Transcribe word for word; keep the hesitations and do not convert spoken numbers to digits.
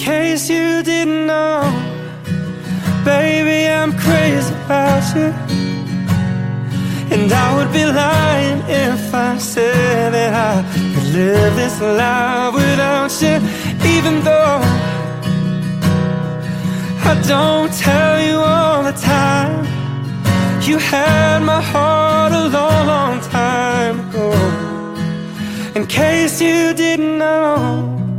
case you didn't know, baby, I'm crazy about you. And I would be lying if I said that I could live this life without you. Even though I don't tell you all the time, you had my heart a long, long time ago. In case you didn't know,